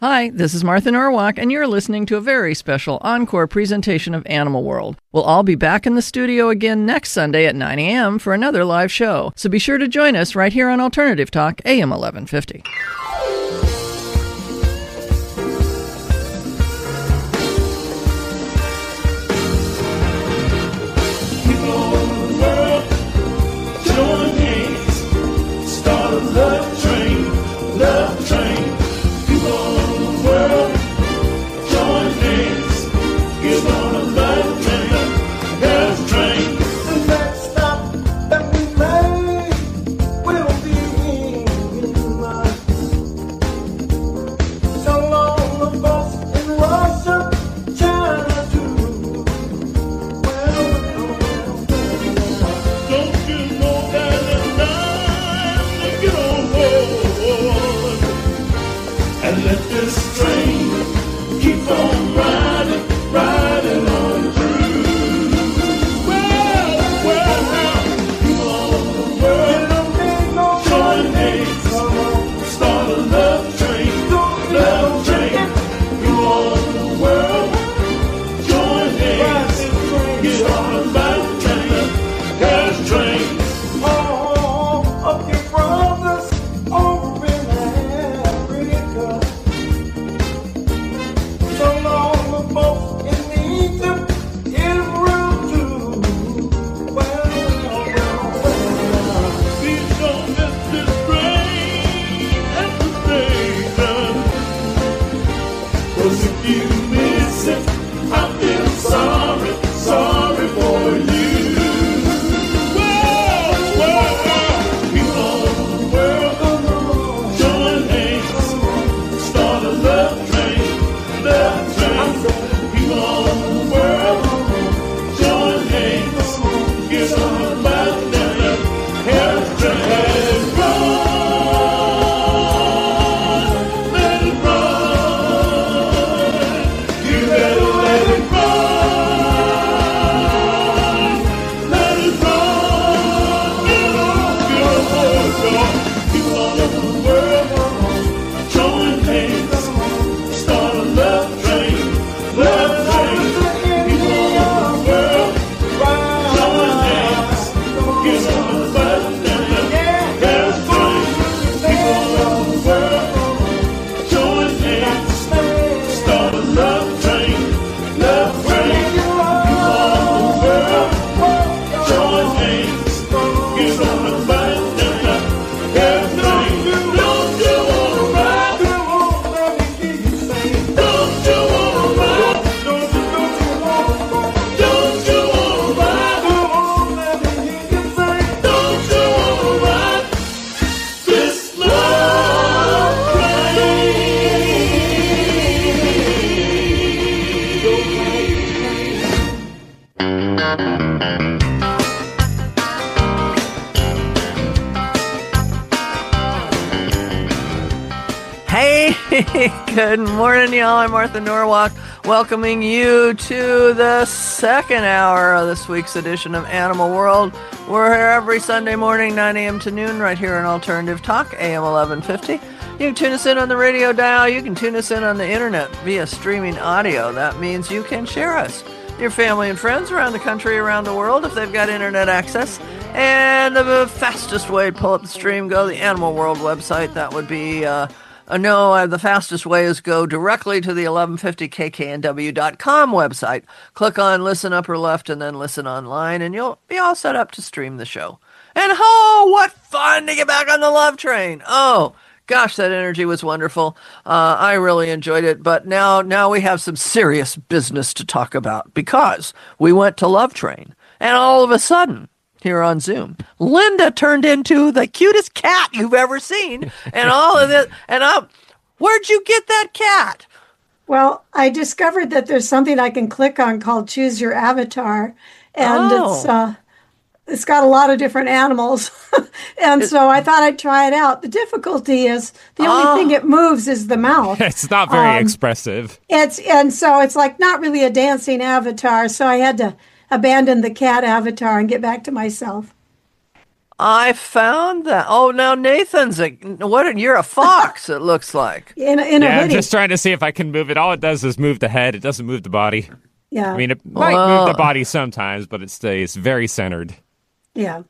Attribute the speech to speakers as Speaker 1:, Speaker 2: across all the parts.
Speaker 1: Hi, this is Martha Norwalk, and you're listening to a very special encore presentation of Animal World. We'll all be back in the studio again next Sunday at 9 a.m. for another live show, so be sure to join us right here on Alternative Talk, AM 1150.
Speaker 2: Love train, people on the world, join hands, get on a love train, love train. The next stop that we make will be in life. So long the boats in Russia, China too. Well. Don't you know that it's time to get on board? And let this train keep on riding, riding on through. Well, people all over the world, join hands, start a love train, love train. People all over the world, join hands, get on a love train, love train. All of your brothers over in Africa. So long the folks in Egypt, Israel too. Well. Please don't miss this train at the station. 'Cause if you miss it, I feel sorry, sorry for you. People all over the world, join hands, start a love train, love train. People all over the world, join hands, get on a love train, love train. Let it run, you better let it run, let it run, get on, people all over the world, join hands, start a love train, love train. People all over the world, join hands, get on a love train, love train. People all over the world, join hands, start a love train, love train. People all over the world, join hands, get on a love train, love train. Don't you wanna ride? Don't you wanna ride? Don't you wanna ride? Don't you wanna ride this love train?
Speaker 1: Hey, good morning, y'all. I'm Martha Norwalk, welcoming you to the second hour of this week's edition of Animal World. We're here every Sunday morning, 9 a.m. to noon, right here on Alternative Talk, AM 1150. You can tune us in on the radio dial. You can tune us in on the internet via streaming audio. That means you can share us, your family and friends around the country, around the world, if they've got internet access. And the fastest way to pull up the stream, go to the Animal World website. That would be... the fastest way is go directly to the 1150kknw.com website. Click on Listen Upper Left and then Listen Online, and you'll be all set up to stream the show. And what fun to get back on the Love Train. Oh, gosh, that energy was wonderful. I really enjoyed it, but now we have some serious business to talk about because we went to Love Train, and all of a sudden, here on Zoom, Linda turned into the cutest cat you've ever seen, and all of this. And where'd you get that cat?
Speaker 3: Well, I discovered that there's something I can click on called Choose Your Avatar, and it's got a lot of different animals, and so I thought I'd try it out. The difficulty is the only thing it moves is the mouth.
Speaker 4: It's not very expressive.
Speaker 3: So it's like not really a dancing avatar. So I had to abandon the cat avatar and get back to myself.
Speaker 1: I found that. Oh, now Nathan's you're a fox, it looks like.
Speaker 3: In a
Speaker 4: I'm
Speaker 3: hoodie.
Speaker 4: just trying to see if I can move it. All it does is move the head. It doesn't move the body.
Speaker 3: Yeah.
Speaker 4: I mean, it might move the body sometimes, but it stays very centered.
Speaker 3: Yeah.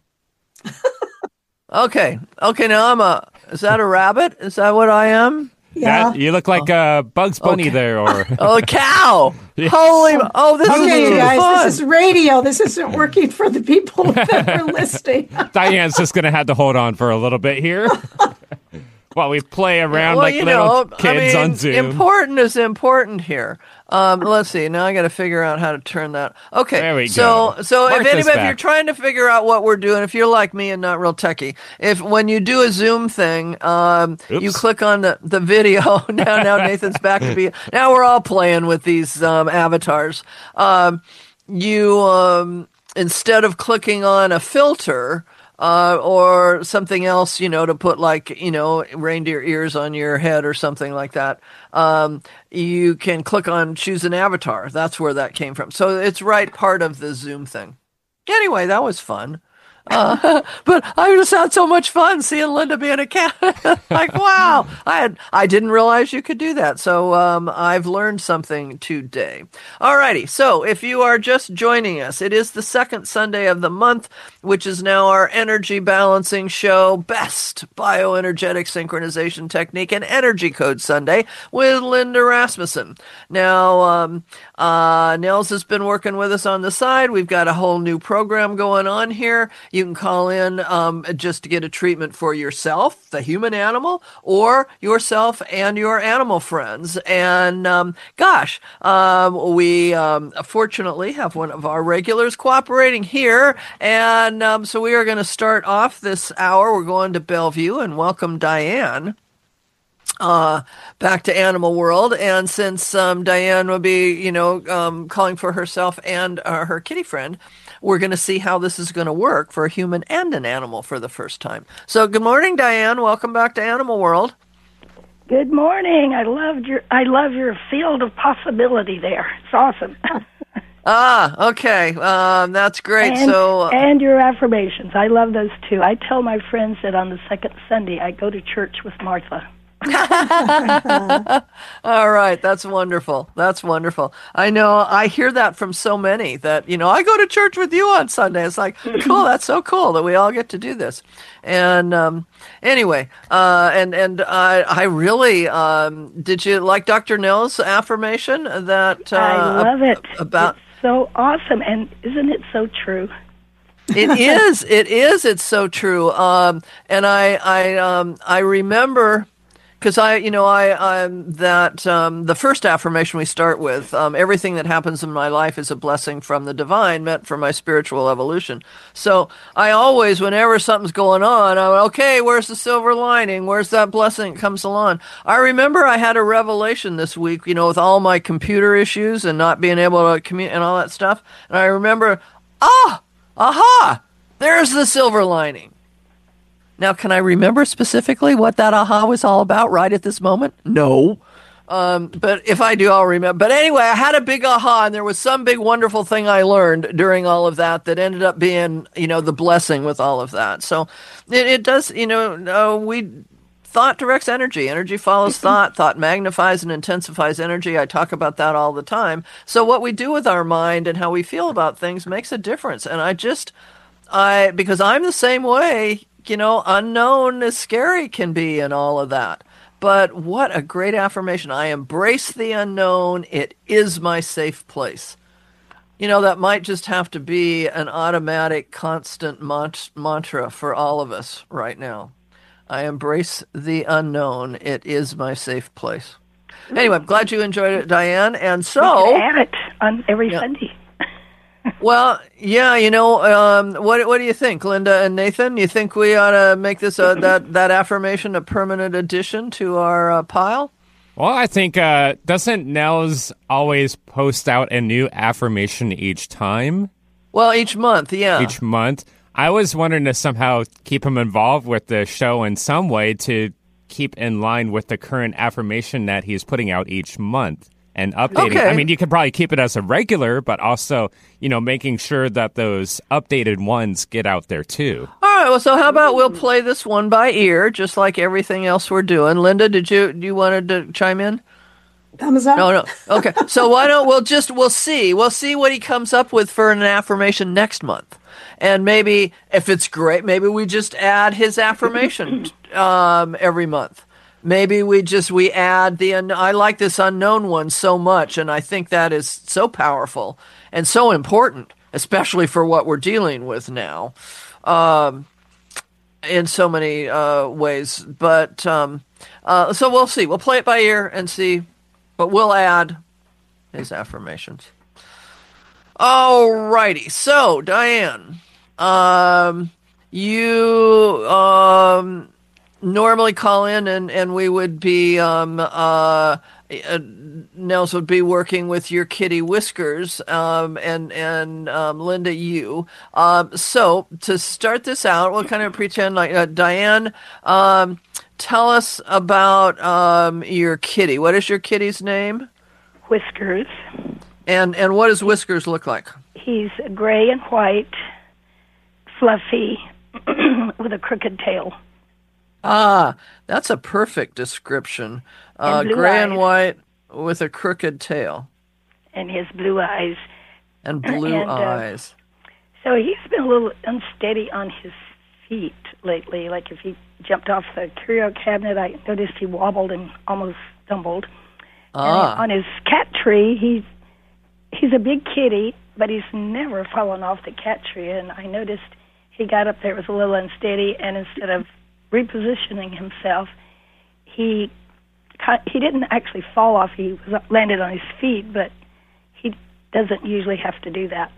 Speaker 1: Okay. Now is that a rabbit? Is that what I am?
Speaker 3: Yeah.
Speaker 4: You look like Bugs Bunny there, or
Speaker 1: Oh, a cow.
Speaker 4: Yes.
Speaker 1: Holy, this
Speaker 3: Okay,
Speaker 1: is
Speaker 3: you guys,
Speaker 1: fun.
Speaker 3: this is radio. This isn't working for the people that are listening.
Speaker 4: Diane's just going to have to hold on for a little bit here while we play around
Speaker 1: Well,
Speaker 4: like little kids on Zoom.
Speaker 1: Important is important here. Let's see. Now I got to figure out how to turn that. Okay.
Speaker 4: There we
Speaker 1: So
Speaker 4: go.
Speaker 1: if
Speaker 4: Martha's
Speaker 1: if you're
Speaker 4: back.
Speaker 1: trying to figure out what we're doing, if you're like me and not real techie, when you do a Zoom thing, you
Speaker 4: Oops.
Speaker 1: click on the video. now Nathan's back to be. Now we're all playing with these avatars. You instead of clicking on a filter. Or something else, to put reindeer ears on your head or something like that. You can click on choose an avatar. That's where that came from. So it's right part of the Zoom thing. Anyway, that was fun. But I just had so much fun seeing Linda being a cat. Like, wow, I didn't realize you could do that. So I've learned something today. Alrighty, so if you are just joining us, it is the second Sunday of the month, which is now our energy balancing show, Best Bioenergetic Synchronization Technique and Energy Code Sunday with Linda Rasmussen. Now, Nels has been working with us on the side. We've got a whole new program going on here. You can call in just to get a treatment for yourself, the human animal, or yourself and your animal friends. And we fortunately have one of our regulars cooperating here. And so we are going to start off this hour. We're going to Bellevue and welcome Diane back to Animal World. And since Diane will be, calling for herself and her kitty friend, we're going to see how this is going to work for a human and an animal for the first time. So good morning, Diane. Welcome back to Animal World.
Speaker 5: Good morning. I love your field of possibility there. It's awesome.
Speaker 1: Okay. That's great.
Speaker 5: And your affirmations. I love those too. I tell my friends that on the second Sunday I go to church with Martha.
Speaker 1: All right. That's wonderful. That's wonderful. I know I hear that from so many that, I go to church with you on Sunday. It's like, cool. That's so cool that we all get to do this. And, anyway, I really, did you like Dr. Nell's affirmation that,
Speaker 5: I love it.
Speaker 1: About
Speaker 5: it's so awesome. And isn't it so true?
Speaker 1: It is. It's so true. And I remember, because the first affirmation we start with, everything that happens in my life is a blessing from the divine, meant for my spiritual evolution. So I always, whenever something's going on, I'm okay, where's the silver lining? Where's that blessing that comes along? I remember I had a revelation this week, with all my computer issues and not being able to commute and all that stuff. And I remember, aha, there's the silver lining. Now, can I remember specifically what that aha was all about right at this moment? No. But if I do, I'll remember. But anyway, I had a big aha, and there was some big wonderful thing I learned during all of that ended up being, the blessing with all of that. So it does, thought directs energy. Energy follows thought. Thought magnifies and intensifies energy. I talk about that all the time. So what we do with our mind and how we feel about things makes a difference. And because I'm the same way, unknown as scary can be and all of that. But what a great affirmation. I embrace the unknown. It is my safe place. That might just have to be an automatic, constant mantra for all of us right now. I embrace the unknown. It is my safe place. Anyway, I'm glad you enjoyed it, Diane. And so,
Speaker 5: we can add it on every Sunday.
Speaker 1: Well, yeah, what do you think, Linda and Nathan? You think we ought to make this that affirmation a permanent addition to our pile?
Speaker 4: Well, I think, doesn't Nels always post out a new affirmation each time?
Speaker 1: Well, each month, yeah.
Speaker 4: Each month. I was wondering to somehow keep him involved with the show in some way to keep in line with the current affirmation that he's putting out each month. and updating.
Speaker 1: Okay.
Speaker 4: I mean, you could probably keep it as a regular, but also, making sure that those updated ones get out there too.
Speaker 1: All right. Well, so how about we'll play this one by ear, just like everything else we're doing. Linda, do you wanted to chime in?
Speaker 3: Thumbs up.
Speaker 1: No. Okay. So why don't we'll see what he comes up with for an affirmation next month. And maybe if it's great, maybe we just add his affirmation every month. Maybe we add I like this unknown one so much, and I think that is so powerful and so important, especially for what we're dealing with now, in so many ways. But so we'll see. We'll play it by ear and see, but we'll add his affirmations. Alrighty. So, Diane, you normally call in and we would be Nels would be working with your kitty Whiskers, and Linda, you. So to start this out, we'll kind of pretend like Diane. Tell us about your kitty. What is your kitty's name?
Speaker 5: Whiskers.
Speaker 1: And what does Whiskers look like?
Speaker 5: He's gray and white, fluffy, with a crooked tail.
Speaker 1: Ah, that's a perfect description.
Speaker 5: And blue
Speaker 1: gray
Speaker 5: eyes.
Speaker 1: and white with a crooked tail
Speaker 5: And his blue eyes.
Speaker 1: and blue
Speaker 5: And,
Speaker 1: eyes.
Speaker 5: So he's been a little unsteady on his feet lately. Like if he jumped off the curio cabinet, I noticed he wobbled and almost stumbled.
Speaker 1: Ah,
Speaker 5: And on his cat tree, he's a big kitty, but he's never fallen off the cat tree. And I noticed he got up there, was a little unsteady, and instead of repositioning himself, he didn't actually fall off. He landed on his feet, but he doesn't usually have to do that.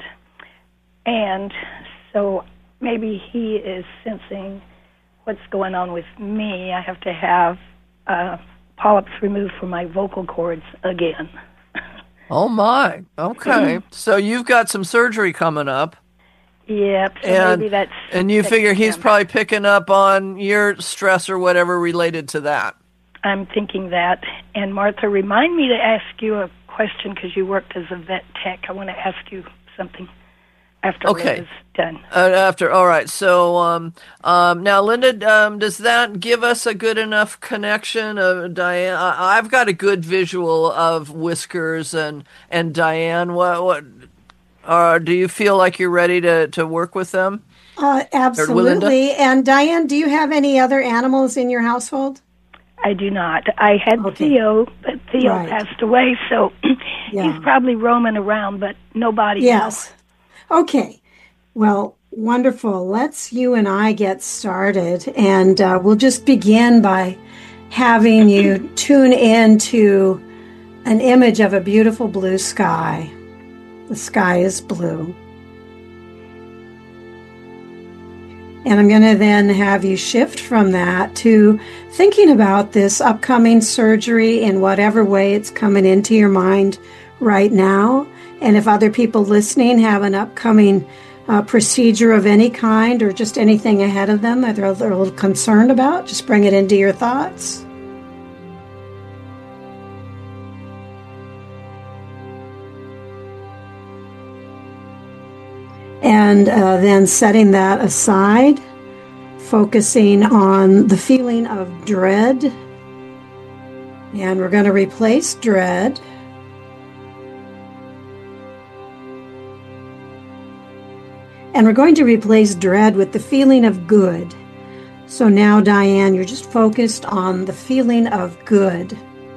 Speaker 5: And so maybe he is sensing what's going on with me. I have to have polyps removed from my vocal cords again.
Speaker 1: oh my. Okay. So you've got some surgery coming up.
Speaker 5: Yep, so
Speaker 1: And,
Speaker 5: maybe that's...
Speaker 1: and you figure he's
Speaker 5: him.
Speaker 1: probably picking up on your stress or whatever related to that.
Speaker 5: I'm thinking that. And Martha, remind me to ask you a question because you worked as a vet tech. I want to ask you something after
Speaker 1: Okay.
Speaker 5: Linda's done.
Speaker 1: All right. So now, Linda, does that give us a good enough connection? Diane, I've got a good visual of Whiskers and Diane. What do you feel like you're ready to work with them?
Speaker 3: Absolutely. And Diane, do you have any other animals in your household?
Speaker 5: I do not. I had
Speaker 3: Okay.
Speaker 5: Theo, but Theo
Speaker 3: Right.
Speaker 5: passed away, so
Speaker 3: Yeah.
Speaker 5: he's probably roaming around, but nobody
Speaker 3: Yes. Okay. Well, wonderful. Let's you and I get started. And we'll just begin by having you tune in to an image of a beautiful blue sky. The sky is blue. And I'm going to then have you shift from that to thinking about this upcoming surgery in whatever way it's coming into your mind right now. And if other people listening have an upcoming procedure of any kind or just anything ahead of them that they're a little concerned about, just bring it into your thoughts. And then setting that aside, focusing on the feeling of dread. And we're going to replace dread and we're going to replace dread with the feeling of good. So now, Diane, you're just focused on the feeling of good.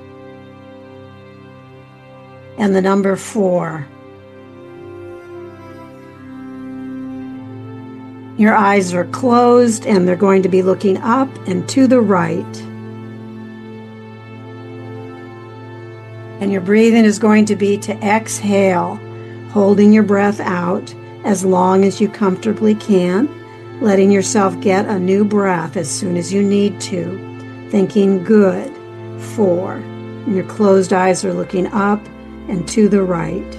Speaker 3: And the number 4. Your eyes are closed and they're going to be looking up and to the right. And your breathing is going to be to exhale, holding your breath out as long as you comfortably can, letting yourself get a new breath as soon as you need to, thinking good, 4. And your closed eyes are looking up and to the right.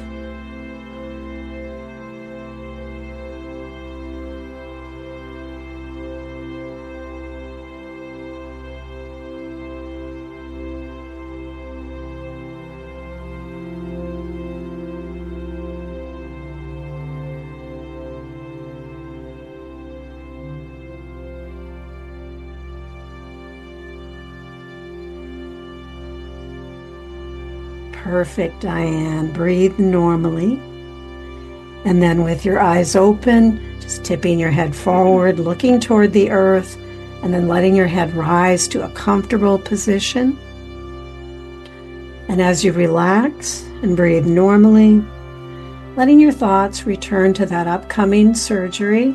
Speaker 3: perfect, Diane. Breathe normally. And then with your eyes open, just tipping your head forward, looking toward the earth, and then letting your head rise to a comfortable position. And as you relax and breathe normally, letting your thoughts return to that upcoming surgery.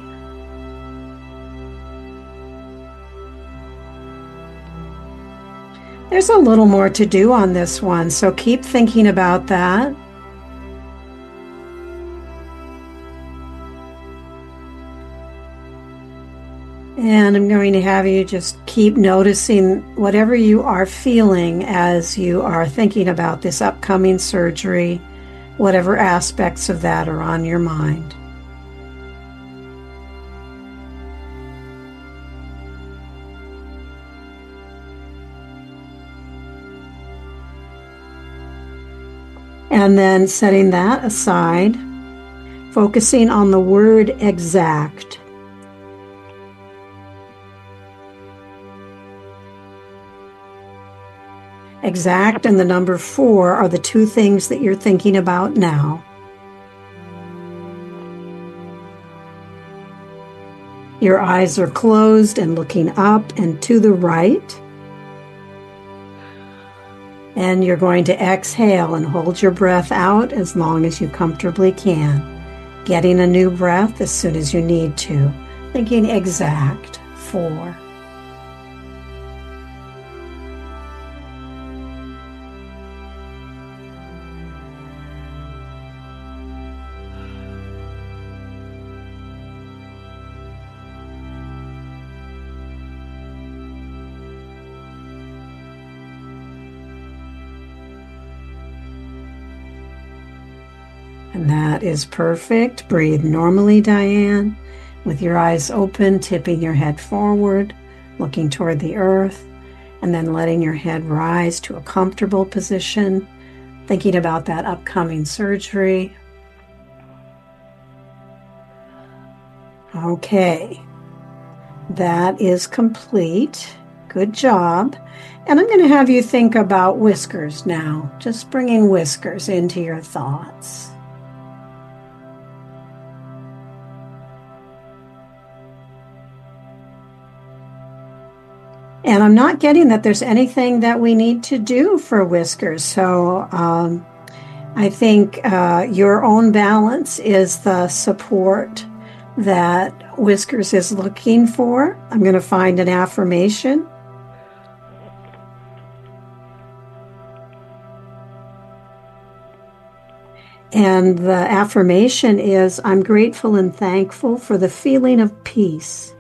Speaker 3: There's a little more to do on this one, so keep thinking about that. And I'm going to have you just keep noticing whatever you are feeling as you are thinking about this upcoming surgery, whatever aspects of that are on your mind. And then setting that aside, focusing on the word exact. Exact and the number 4 are the two things that you're thinking about now. Your eyes are closed and looking up and to the right. And you're going to exhale and hold your breath out as long as you comfortably can, getting a new breath as soon as you need to, thinking exact 4. And that is perfect. Breathe normally, Diane, with your eyes open, tipping your head forward, looking toward the earth, and then letting your head rise to a comfortable position, thinking about that upcoming surgery. Okay, that is complete. Good job. And I'm going to have you think about whiskers now, just bringing whiskers into your thoughts. And I'm not getting that there's anything that we need to do for whiskers. So I think your own balance is the support that whiskers is looking for. I'm going to find an affirmation. And the affirmation is, I'm grateful and thankful for the feeling of peace.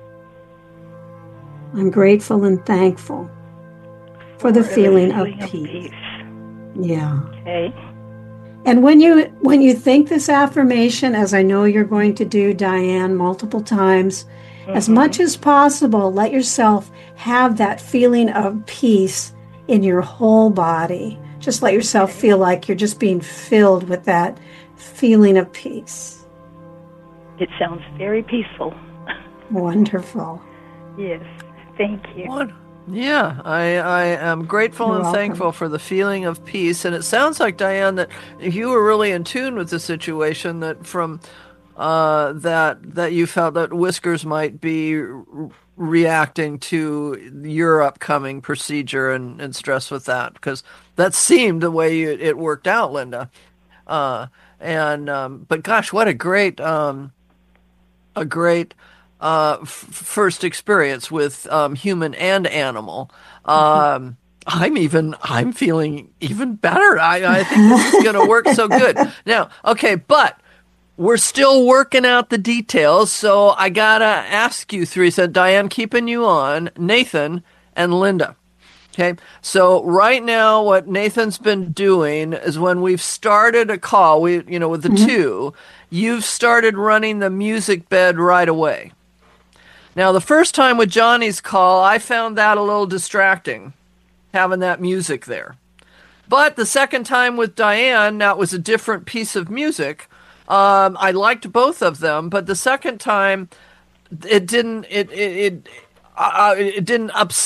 Speaker 3: I'm grateful and thankful for the feeling of peace. Yeah.
Speaker 5: Okay.
Speaker 3: And when you think this affirmation, as I know you're going to do, Diane, multiple times, as much as possible, let yourself have that feeling of peace in your whole body. Just let yourself feel like you're just being filled with that feeling of peace.
Speaker 5: It sounds very peaceful.
Speaker 3: Wonderful.
Speaker 5: Yes. Thank you.
Speaker 1: Yeah, I am grateful
Speaker 3: You're
Speaker 1: and
Speaker 3: welcome.
Speaker 1: thankful for the feeling of peace. And it sounds like, Diane, that you were really in tune with the situation, that from that you felt that whiskers might be reacting to your upcoming procedure and stress with that, because that seemed the way it worked out, Linda. But gosh, what a great first experience with human and animal. I'm feeling even better. I think this is going to work so good. Now, okay, but we're still working out the details, so I gotta ask you three. So Diane, keeping you on, Nathan and Linda. Okay, so right now what Nathan's been doing is, when we've started a call, with the two, you've started running the music bed right away. Now, the first time with Johnny's call, I found that a little distracting, having that music there. But the second time with Diane, now it was a different piece of music. I liked both of them, but the second time, it didn't upset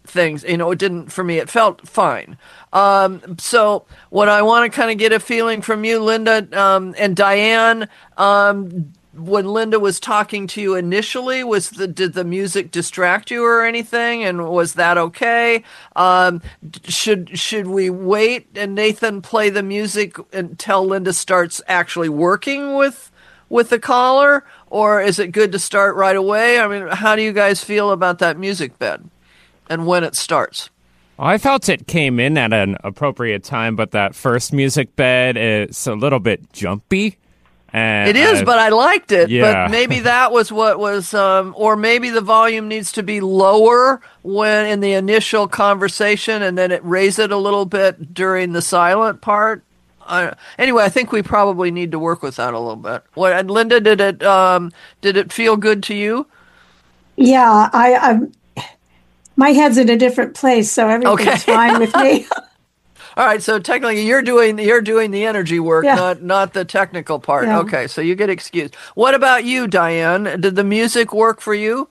Speaker 1: things. It didn't for me. It felt fine. So what I want to kind of get a feeling from you, Linda, and Diane, when Linda was talking to you initially, did the music distract you or anything, and was that okay? Should we wait and Nathan play the music until Linda starts actually working with the caller, or is it good to start right away? I mean, how do you guys feel about that music bed and when it starts?
Speaker 4: I felt it came in at an appropriate time, but that first music bed is a little bit jumpy. And
Speaker 1: it is, but I liked it.
Speaker 4: Yeah.
Speaker 1: But maybe that was what was, or maybe the volume needs to be lower when in the initial conversation, and then it raise it a little bit during the silent part. Anyway, I think we probably need to work with that a little bit. And Linda, did it feel good to you?
Speaker 3: Yeah, my head's in a different place, so everything's fine with me.
Speaker 1: All right, so technically you're doing the energy work, not the technical part.
Speaker 3: Yeah.
Speaker 1: Okay, so you get excused. What about you, Diane? Did the music work for you?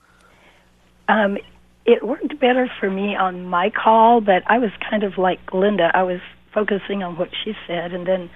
Speaker 5: It worked better for me on my call, but I was kind of like Linda. I was focusing on what she said, and then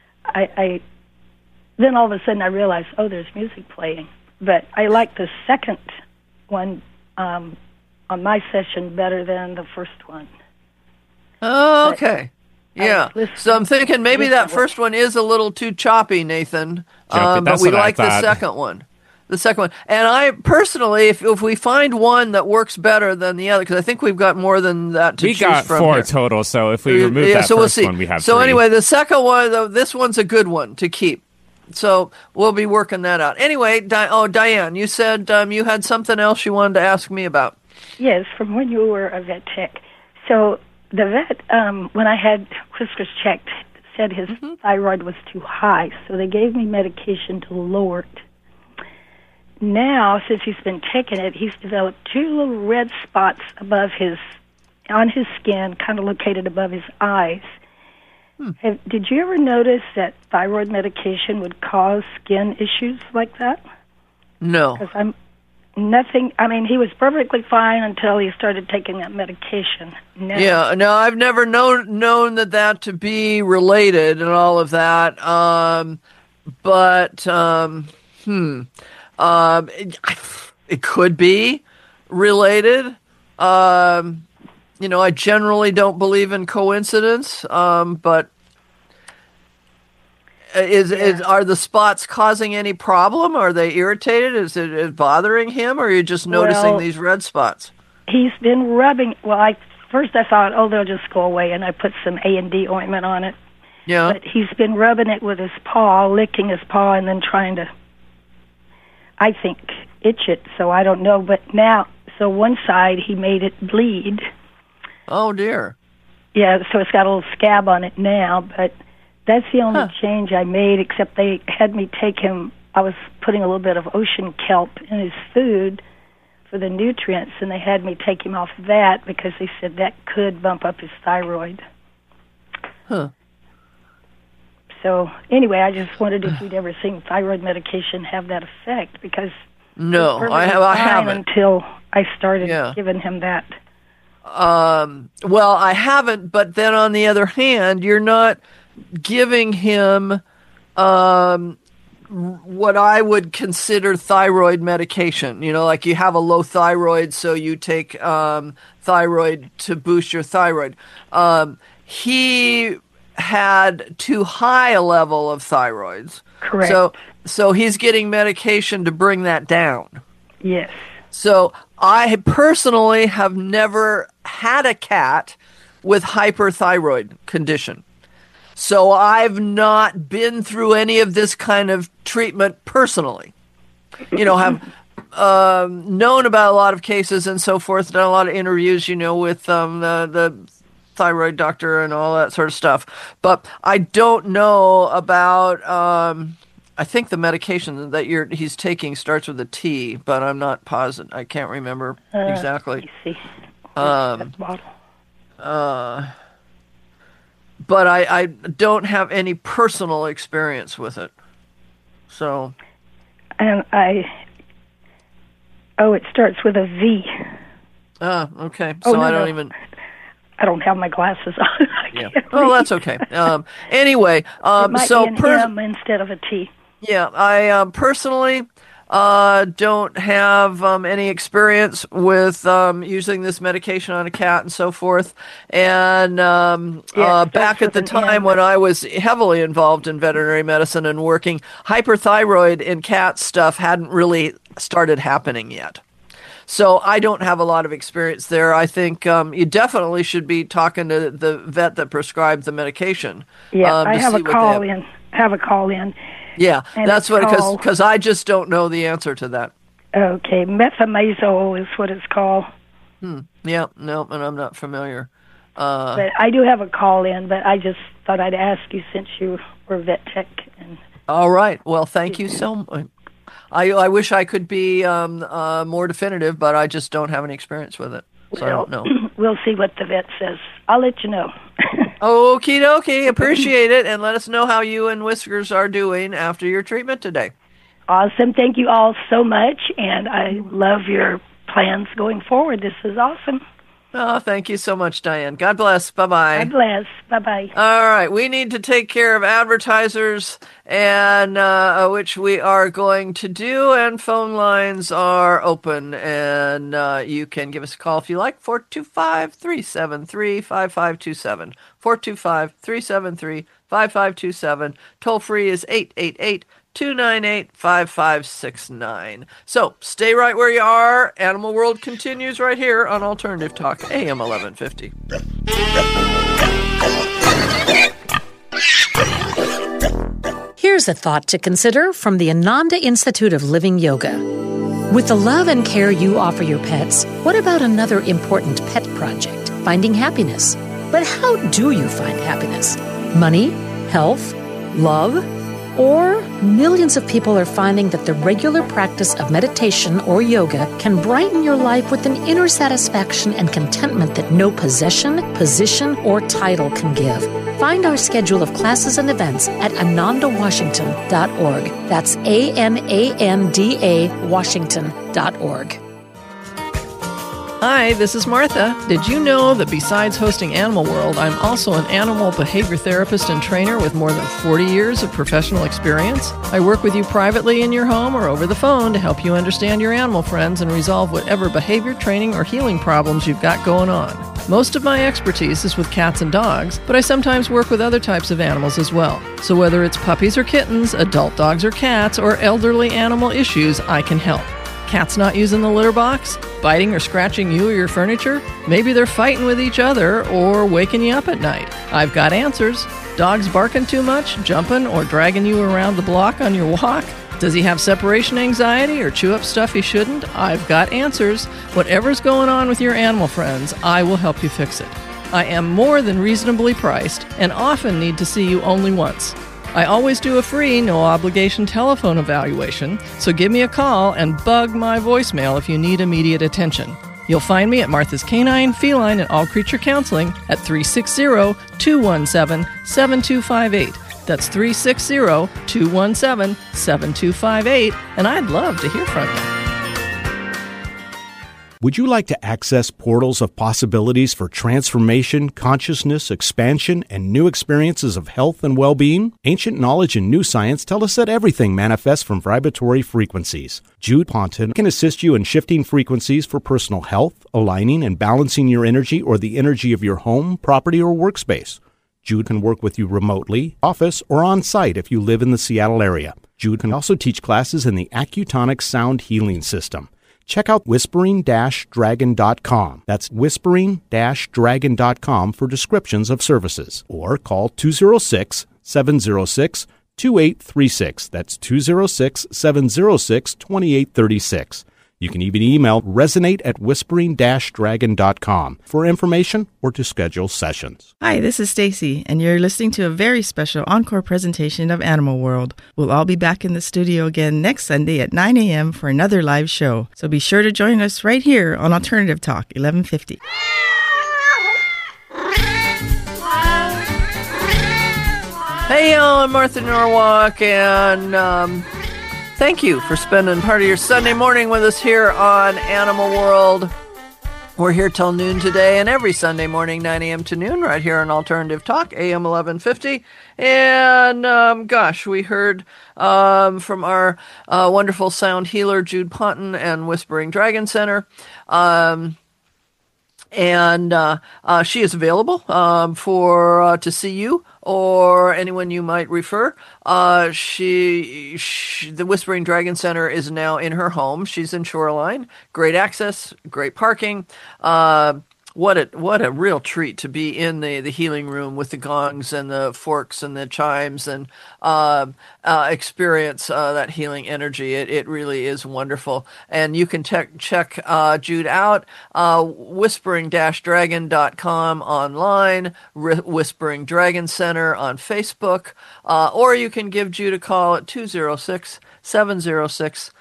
Speaker 5: then all of a sudden I realized, there's music playing. But I liked the second one on my session better than the first one.
Speaker 1: Oh, okay. Yeah. So I'm thinking maybe that
Speaker 5: listening.
Speaker 1: first one is a little too choppy, Nathan.
Speaker 4: Choppy,
Speaker 1: But
Speaker 4: that's
Speaker 1: we
Speaker 4: what I
Speaker 1: like the
Speaker 4: thought.
Speaker 1: second one. The second one. And I personally, if we find one that works better than the other, because I think we've got more than that to
Speaker 4: We
Speaker 1: choose
Speaker 4: got
Speaker 1: from
Speaker 4: 4
Speaker 1: here.
Speaker 4: total, so if we remove that
Speaker 1: so we'll
Speaker 4: first
Speaker 1: see.
Speaker 4: one, we have
Speaker 1: So
Speaker 4: 3.
Speaker 1: anyway, the second one, though, this one's a good one to keep. So we'll be working that out. Anyway, Diane, you said you had something else you wanted to ask me about.
Speaker 5: Yes, from when you were a vet tech. So the vet, when I had Whiskers checked, said his thyroid was too high, so they gave me medication to lower it. Now, since he's been taking it, he's developed 2 little red spots on his skin, kind of located above his eyes. Did you ever notice that thyroid medication would cause skin issues like that?
Speaker 1: No.
Speaker 5: Because he was perfectly fine until he started taking that medication.
Speaker 1: Yeah, no, I've never known that to be related and all of that. It could be related. I generally don't believe in coincidence, but are the spots causing any problem? Are they irritated? Is it bothering him, or are you just noticing these red spots?
Speaker 5: He's been rubbing. Well, first I thought, they'll just go away, and I put some A&D ointment on it.
Speaker 1: Yeah.
Speaker 5: But he's been rubbing it with his paw, licking his paw, and then trying to, I think, itch it. So I don't know. But now, so one side he made it bleed.
Speaker 1: Oh dear.
Speaker 5: Yeah, so it's got a little scab on it now, but that's the only change I made, except they had me take him, I was putting a little bit of ocean kelp in his food for the nutrients, and they had me take him off that because they said that could bump up his thyroid.
Speaker 1: Huh.
Speaker 5: So anyway, I just wondered if you'd ever seen thyroid medication have that effect, because
Speaker 1: No,
Speaker 5: it was
Speaker 1: I
Speaker 5: perfectly fine
Speaker 1: haven't.
Speaker 5: until I started giving him that.
Speaker 1: Well, I haven't, but then on the other hand, you're not giving him what I would consider thyroid medication. Like you have a low thyroid, so you take thyroid to boost your thyroid. He had too high a level of thyroids.
Speaker 5: Correct.
Speaker 1: So he's getting medication to bring that down.
Speaker 5: Yes.
Speaker 1: So I personally have never had a cat with hyperthyroid condition. So I've not been through any of this kind of treatment personally. Have known about a lot of cases and so forth, done a lot of interviews, with the thyroid doctor and all that sort of stuff. But I don't know about... I think the medication that he's taking starts with a T, but I'm not positive. I can't remember exactly.
Speaker 5: Let me see. That bottle.
Speaker 1: But I don't have any personal experience with it. So.
Speaker 5: And it starts with a V.
Speaker 1: Okay.
Speaker 5: Oh,
Speaker 1: So
Speaker 5: no,
Speaker 1: I don't
Speaker 5: no.
Speaker 1: even...
Speaker 5: I don't have my glasses on. I
Speaker 1: Yeah.
Speaker 5: can't
Speaker 1: Oh,
Speaker 5: read.
Speaker 1: that's okay. Anyway,
Speaker 5: It might
Speaker 1: so
Speaker 5: be an M instead of a T.
Speaker 1: yeah, I personally don't have any experience with using this medication on a cat and so forth. And
Speaker 5: Yeah, it
Speaker 1: back
Speaker 5: starts
Speaker 1: at the
Speaker 5: with an
Speaker 1: time
Speaker 5: M.
Speaker 1: when I was heavily involved in veterinary medicine and working, hyperthyroid in cat stuff hadn't really started happening yet. So I don't have a lot of experience there. I think you definitely should be talking to the vet that prescribed the medication.
Speaker 5: Yeah, I
Speaker 1: to
Speaker 5: have a
Speaker 1: see what they
Speaker 5: call
Speaker 1: have.
Speaker 5: in. Have a call in.
Speaker 1: Yeah,
Speaker 5: And
Speaker 1: that's
Speaker 5: it's
Speaker 1: what
Speaker 5: called-
Speaker 1: because I just don't know the answer to that.
Speaker 5: Okay, methimazole is what it's called.
Speaker 1: Yeah, no, and I'm not familiar.
Speaker 5: But I do have a call in, but I just thought I'd ask you since you were vet tech. And
Speaker 1: All right. Well, thank you so much. I wish I could be more definitive, but I just don't have any experience with it, so I don't know.
Speaker 5: We'll see what the vet says. I'll let you know.
Speaker 1: Okie dokie, appreciate it, and let us know how you and Whiskers are doing after your treatment today.
Speaker 5: Awesome. Thank you all so much, and I love your plans going forward. This is awesome.
Speaker 1: Oh, thank you so much, Diane. God bless. Bye-bye.
Speaker 5: God bless. Bye-bye.
Speaker 1: All right, we need to take care of advertisers, and which we are going to do, and phone lines are open, and you can give us a call if you like, 425-373-5527, 425-373-5527. Toll free is 888-298-5569. So stay right where you are. Animal World continues right here on Alternative Talk, AM 1150.
Speaker 6: Here's a thought to consider from the Ananda Institute of Living Yoga. With the love and care you offer your pets, what about another important pet project, finding happiness? But how do you find happiness? Money? Health? Love? Or millions of people are finding that the regular practice of meditation or yoga can brighten your life with an inner satisfaction and contentment that no possession, position, or title can give. Find our schedule of classes and events at anandawashington.org. That's ANANDA Washington.org.
Speaker 1: Hi, this is Martha. Did you know that besides hosting Animal World, I'm also an animal behavior therapist and trainer with more than 40 years of professional experience? I work with you privately in your home or over the phone to help you understand your animal friends and resolve whatever behavior, training, or healing problems you've got going on. Most of my expertise is with cats and dogs, but I sometimes work with other types of animals as well. So whether it's puppies or kittens, adult dogs or cats, or elderly animal issues, I can help. Cats not using the litter box? Biting or scratching you or your furniture? Maybe they're fighting with each other or waking you up at night. I've got answers. Dogs barking too much, jumping, or dragging you around the block on your walk? Does he have separation anxiety or chew up stuff he shouldn't? I've got answers. Whatever's going on with your animal friends, I will help you fix it. I am more than reasonably priced and often need to see you only once. I always do a free, no-obligation telephone evaluation, so give me a call and bug my voicemail if you need immediate attention. You'll find me at Martha's Canine, Feline, and All Creature Counseling at 360-217-7258. That's 360-217-7258, and I'd love to hear from you.
Speaker 7: Would you like to access portals of possibilities for transformation, consciousness, expansion, and new experiences of health and well-being? Ancient knowledge and new science tell us that everything manifests from vibratory frequencies. Jude Ponton can assist you in shifting frequencies for personal health, aligning and balancing your energy or the energy of your home, property, or workspace. Jude can work with you remotely, office, or on-site if you live in the Seattle area. Jude can also teach classes in the Accutonic Sound Healing System. Check out whispering-dragon.com. That's whispering-dragon.com for descriptions of services. Or call 206-706-2836. That's 206-706-2836. You can even email resonate@whispering-dragon.com for information or to schedule sessions.
Speaker 8: Hi, this is Stacy, and you're listening to a very special encore presentation of Animal World. We'll all be back in the studio again next Sunday at 9 a.m. for another live show. So be sure to join us right here on Alternative Talk, 1150.
Speaker 1: Hey, y'all, I'm Martha Norwalk, and thank you for spending part of your Sunday morning with us here on Animal World. We're here till noon today, and every Sunday morning, 9 a.m. to noon, right here on Alternative Talk, AM 1150. And, we heard from our wonderful sound healer, Jude Ponton, and Whispering Dragon Center. She is available to see you or anyone you might refer. The Whispering Dragon Center is now in her home. She's in Shoreline. Great access, great parking. What a real treat to be in the healing room with the gongs and the forks and the chimes and experience that healing energy. It really is wonderful. And you can check Jude out, whispering-dragon.com online, Whispering Dragon Center on Facebook, or you can give Jude a call at 206-706-2836,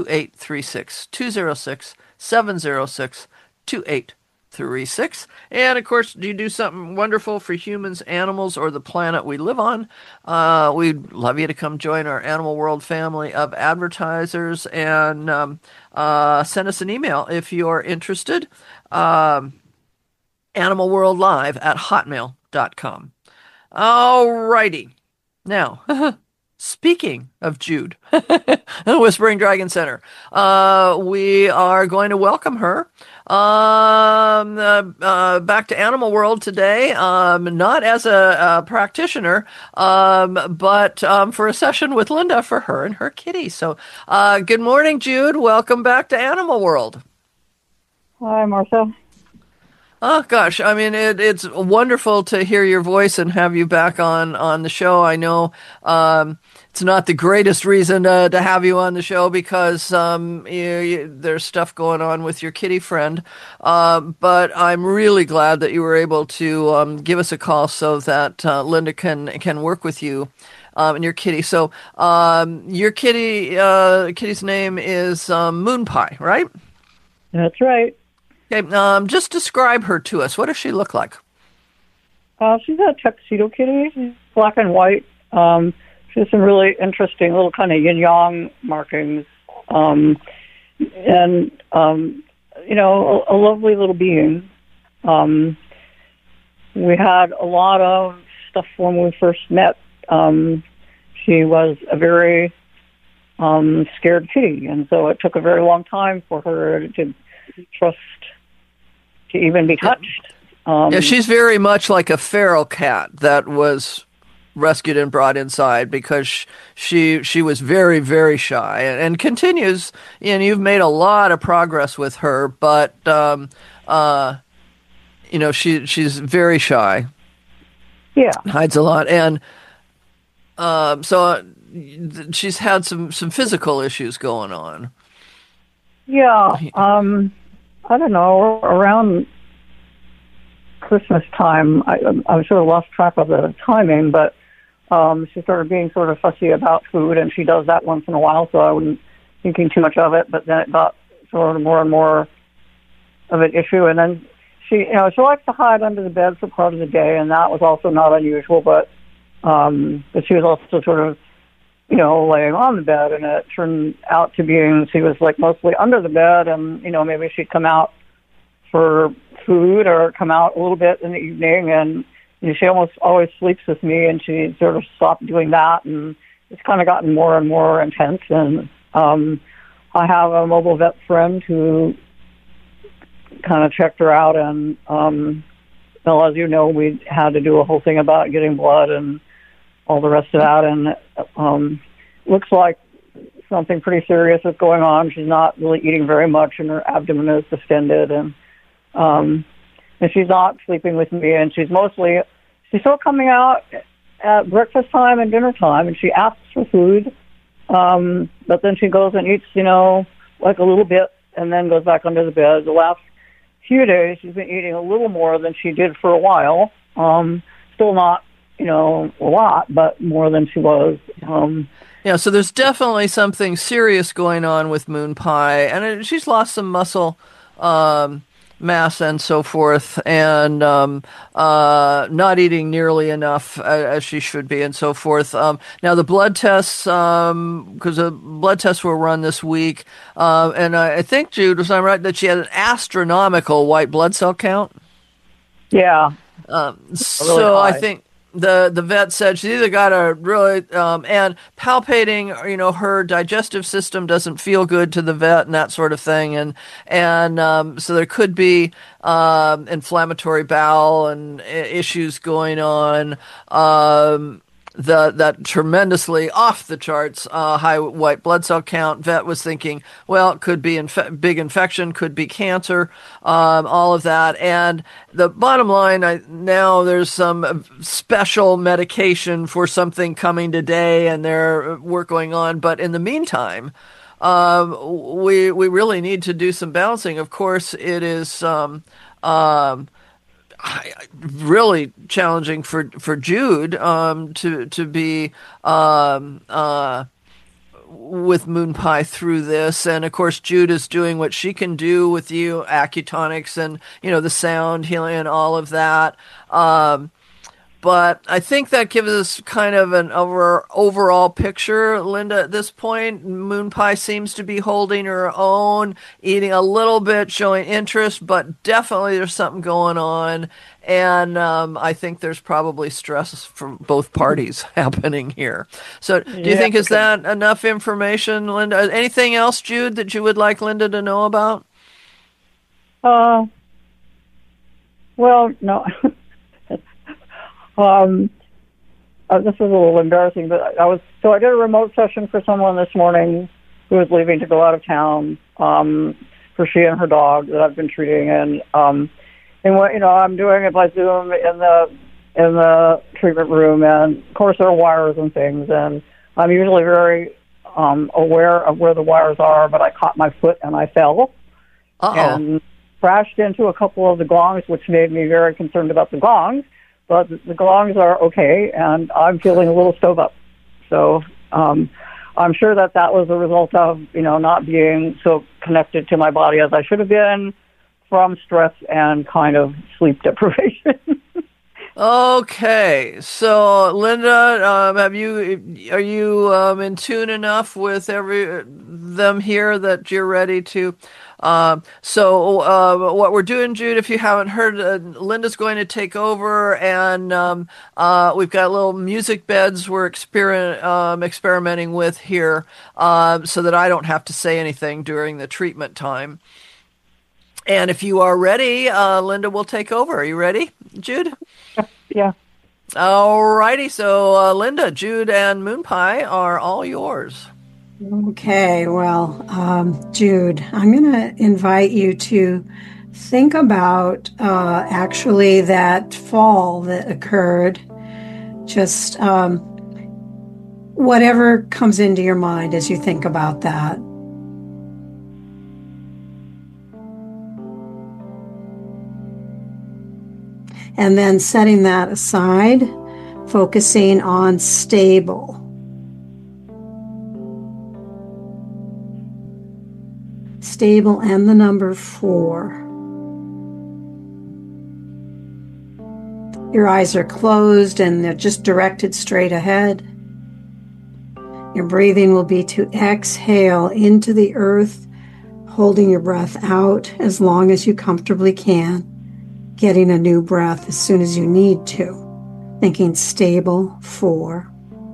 Speaker 1: 206-706-2836. And of course, you do something wonderful for humans, animals, or the planet we live on. We'd love you to come join our Animal World family of advertisers and send us an email if you're interested. animalworldlive@hotmail.com. All righty. Now, speaking of Jude, the Whispering Dragon Center, we are going to welcome her back to Animal World today, not as a practitioner, but for a session with Linda for her and her kitty. So good morning, Jude. Welcome back to Animal World.
Speaker 9: Hi, Martha.
Speaker 1: Oh, gosh. I mean, it's wonderful to hear your voice and have you back on the show. I know it's not the greatest reason to have you on the show because there's stuff going on with your kitty friend. But I'm really glad that you were able to give us a call so that Linda can work with you and your kitty. So your kitty's name is Moon Pie, right?
Speaker 9: That's right.
Speaker 1: Okay, just describe her to us. What does she look like?
Speaker 9: She's a tuxedo kitty. She's black and white. She has some really interesting little kind of yin-yang markings. A lovely little being. We had a lot of stuff when we first met. She was a very scared kitty, and so it took a very long time for her to trust to even be touched.
Speaker 1: She's very much like a feral cat that was rescued and brought inside because she was very, very shy and continues. And you've made a lot of progress with her, but she's very shy.
Speaker 9: Yeah,
Speaker 1: hides a lot, and so she's had some physical issues going on.
Speaker 9: Yeah. I don't know, around Christmas time, I sort of lost track of the timing, but she started being sort of fussy about food, and she does that once in a while, so I wasn't thinking too much of it, but then it got sort of more and more of an issue, and then she likes to hide under the bed for part of the day, and that was also not unusual, but she was also sort of laying on the bed, and it turned out to be she was like mostly under the bed, and maybe she'd come out for food or come out a little bit in the evening, and she almost always sleeps with me, and she sort of stopped doing that, and it's kind of gotten more and more intense. And I have a mobile vet friend who kind of checked her out, and as you know, we had to do a whole thing about getting blood and all the rest of that, and looks like something pretty serious is going on. She's not really eating very much, and her abdomen is distended, and she's not sleeping with me, and she's still coming out at breakfast time and dinner time, and she asks for food, but then she goes and eats, like a little bit, and then goes back under the bed. The last few days, she's been eating a little more than she did for a while. Still not a lot, but more than she was.
Speaker 1: Yeah, so there's definitely something serious going on with Moon Pie, and she's lost some muscle. mass and so forth, and not eating nearly enough as she should be, and so forth. Now the blood tests, because the blood tests were run this week, and I think, Jude, was I right that she had an astronomical white blood cell count?
Speaker 9: Yeah.
Speaker 1: So I think the vet said she's either got a really and palpating, her digestive system doesn't feel good to the vet and that sort of thing, and so there could be inflammatory bowel and issues going on. That tremendously off the charts high white blood cell count. Vet was thinking, well, it could be big infection, could be cancer, all of that. And the bottom line, now there's some special medication for something coming today, and there's work going on. But in the meantime, we really need to do some balancing. Of course, it is really challenging for Jude to be with Moon Pie through this, and of course Jude is doing what she can do with you, acutonics and the sound healing and all of that. But I think that gives us kind of an overall picture, Linda, at this point. Moon Pie seems to be holding her own, eating a little bit, showing interest, but definitely there's something going on. And I think there's probably stress from both parties happening here. So do you think, is that enough information, Linda? Anything else, Jude, that you would like Linda to know about?
Speaker 9: Well, no. This is a little embarrassing, but I did a remote session for someone this morning who was leaving to go out of town, for she and her dog that I've been treating, and what I'm doing it by Zoom in the treatment room, and of course there are wires and things, and I'm usually very aware of where the wires are, but I caught my foot and I fell. And crashed into a couple of the gongs, which made me very concerned about the gongs. But the gongs are okay, and I'm feeling a little stove up. So I'm sure that was a result of, not being so connected to my body as I should have been from stress and kind of sleep deprivation.
Speaker 1: Okay, so Linda, are you in tune enough with them here that you're ready to? So what we're doing, Jude, if you haven't heard, Linda's going to take over, and we've got little music beds we're experimenting with here, so that I don't have to say anything during the treatment time. And if you are ready, Linda will take over. Are you ready, Jude?
Speaker 9: Yeah.
Speaker 1: All righty. So, Linda, Jude, and Moon Pie are all yours.
Speaker 3: Okay. Well, Jude, I'm going to invite you to think about actually that fall that occurred. Just whatever comes into your mind as you think about that. And then setting that aside, focusing on stable. Stable and the number 4. Your eyes are closed and they're just directed straight ahead. Your breathing will be to exhale into the earth, holding your breath out as long as you comfortably can. Getting a new breath as soon as you need to. Thinking stable 4.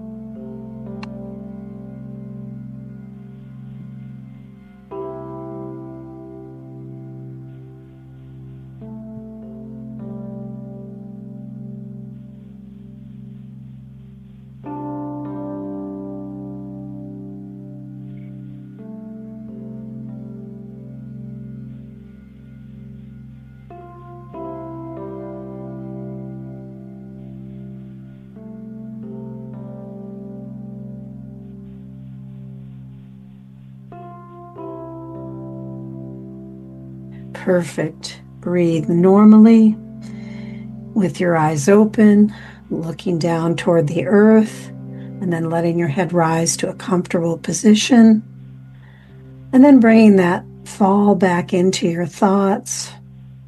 Speaker 3: Perfect. Breathe normally with your eyes open, looking down toward the earth, and then letting your head rise to a comfortable position. And then bringing that fall back into your thoughts,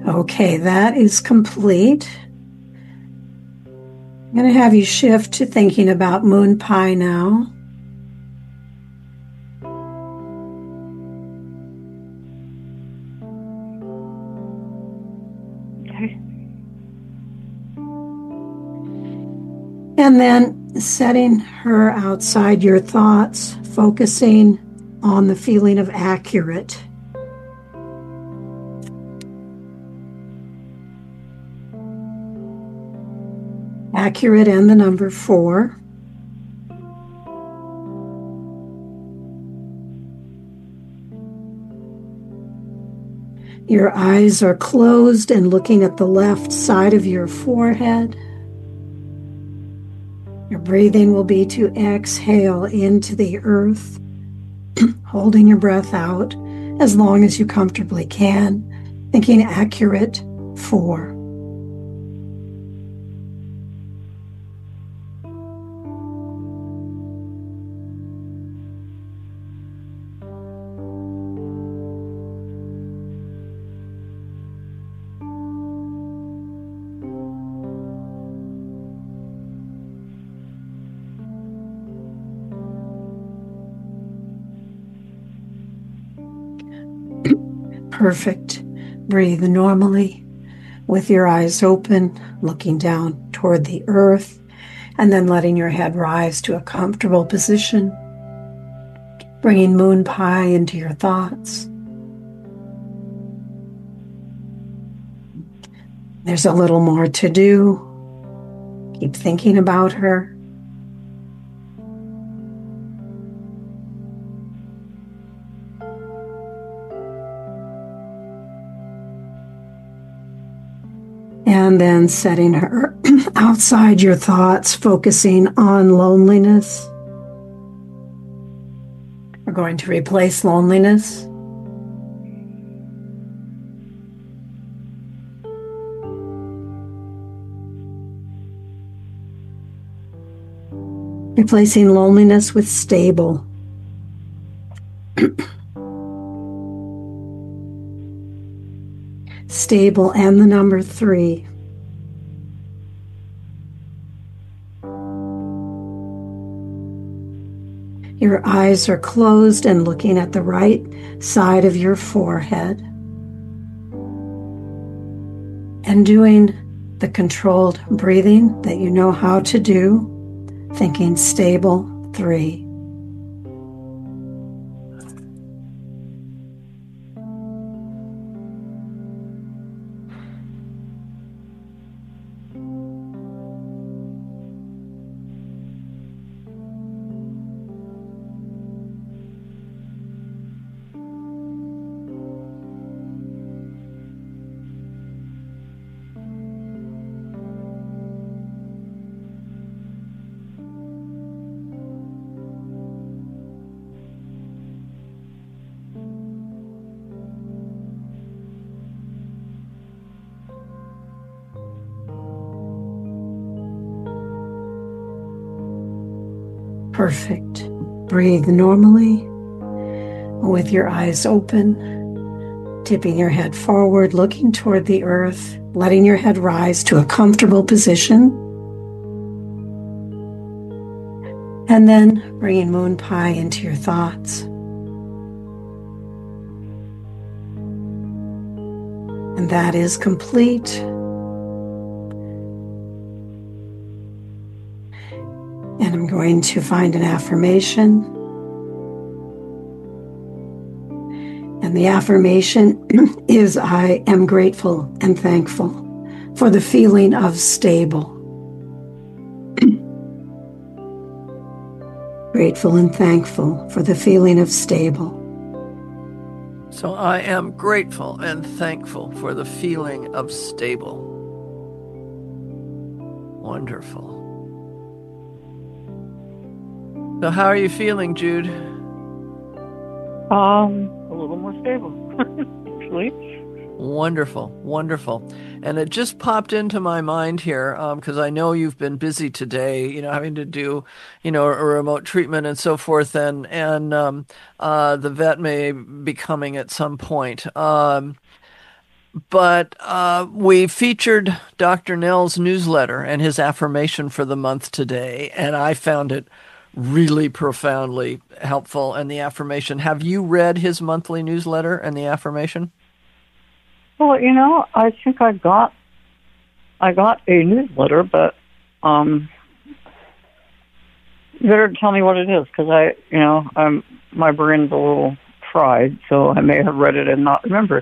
Speaker 3: Okay, that is complete. I'm going to have you shift to thinking about moon pie now.
Speaker 9: Okay.
Speaker 3: And then setting her outside your thoughts, focusing on the feeling of accurate. Accurate and the number 4. Your eyes are closed and looking at the left side of your forehead. Your breathing will be to exhale into the earth, holding your breath out as long as you comfortably can, thinking accurate 4. Perfect. Breathe normally with your eyes open, looking down toward the earth, and then letting your head rise to a comfortable position, bringing moon pie into your thoughts. There's a little more to do. Keep thinking about her. And then setting her outside your thoughts, focusing on loneliness. We're going to replace loneliness. Replacing loneliness with stable. Stable and the number 3. Your eyes are closed and looking at the right side of your forehead. And doing the controlled breathing that you know how to do, thinking stable 3. Perfect. Breathe normally with your eyes open, tipping your head forward, looking toward the earth, letting your head rise to a comfortable position. And then bringing moon pie into your thoughts. And that is complete. And I'm going to find an affirmation. And the affirmation is, I am grateful and thankful for the feeling of stable. Grateful and thankful for the feeling of stable.
Speaker 1: So I am grateful and thankful for the feeling of stable. Wonderful. So how are you feeling, Jude?
Speaker 9: A little more stable, actually.
Speaker 1: Wonderful, wonderful. And it just popped into my mind here, because I know you've been busy today, having to do, a remote treatment and so forth, and the vet may be coming at some point. But we featured Dr. Nell's newsletter and his affirmation for the month today, and I found it really profoundly helpful. And the affirmation, have you read his monthly newsletter and the affirmation?
Speaker 9: Well, I think I got a newsletter, but you better tell me what it is, because my brain's a little fried, so I may have read it and not remembered.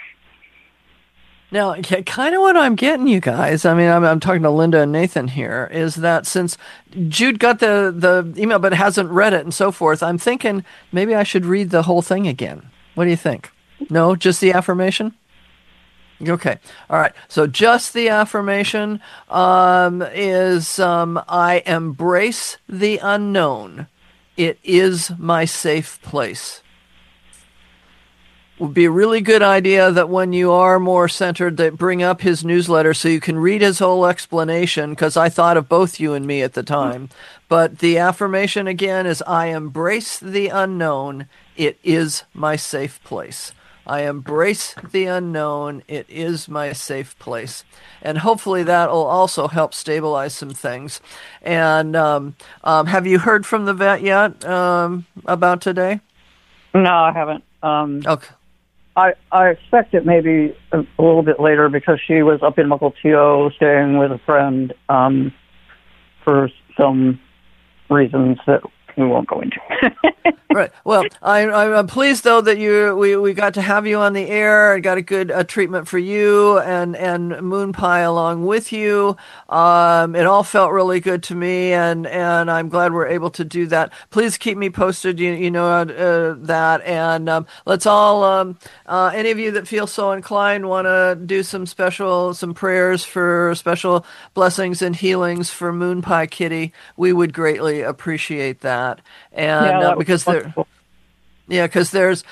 Speaker 1: Now, kind of what I'm getting, you guys, I mean, I'm talking to Linda and Nathan here, is that since Jude got the email but hasn't read it and so forth, I'm thinking maybe I should read the whole thing again. What do you think? No, just the affirmation? Okay. All right. So just the affirmation is I embrace the unknown. It is my safe place. Would be a really good idea that when you are more centered, that bring up his newsletter so you can read his whole explanation, because I thought of both you and me at the time. But the affirmation again is I embrace the unknown. It is my safe place. I embrace the unknown. It is my safe place. And hopefully that will also help stabilize some things. And have you heard from the vet yet about today?
Speaker 9: No, I haven't.
Speaker 1: Okay.
Speaker 9: I expect it maybe a little bit later, because she was up in Mukilteo staying with a friend for some reasons that we won't go into.
Speaker 1: Right. Well, I'm pleased though that we got to have you on the air. I got a good treatment for you and Moon Pie along with you. It all felt really good to me, and I'm glad we're able to do that. Please keep me posted. You know that, and let's all any of you that feel so inclined want to do some prayers for special blessings and healings for Moon Pie Kitty. We would greatly appreciate that. And because there's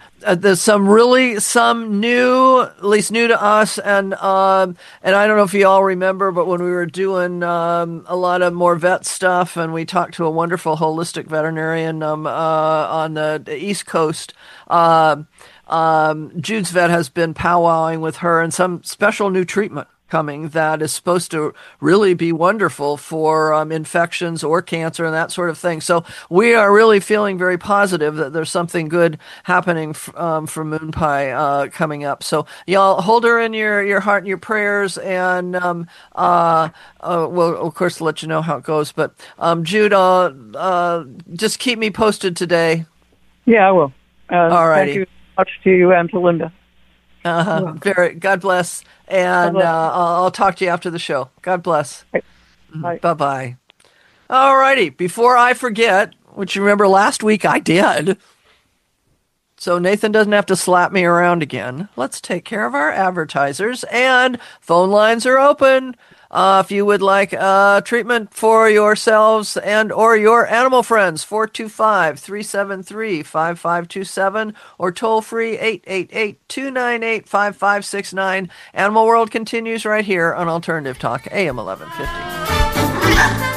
Speaker 1: some new, at least new to us, and I don't know if you all remember, but when we were doing a lot of more vet stuff, and we talked to a wonderful holistic veterinarian on the East Coast, Jude's vet has been powwowing with her, and some special new treatment coming that is supposed to really be wonderful for infections or cancer and that sort of thing. So we are really feeling very positive that there's something good happening for Moon Pie coming up. So y'all hold her in your heart and your prayers, and we'll of course let you know how it goes. But Jude, just keep me posted today.
Speaker 9: Yeah, I will.
Speaker 1: All righty.
Speaker 9: Thank you much to you and to Linda.
Speaker 1: God bless. And I'll talk to you after the show. God bless.
Speaker 9: Bye.
Speaker 1: Bye-bye. All righty. Before I forget, which you remember last week I did, so Nathan doesn't have to slap me around again, let's take care of our advertisers. And phone lines are open. If you would like treatment for yourselves and or your animal friends, 425-373-5527 or toll free 888-298-5569. Animal World continues right here on Alternative Talk, AM 1150.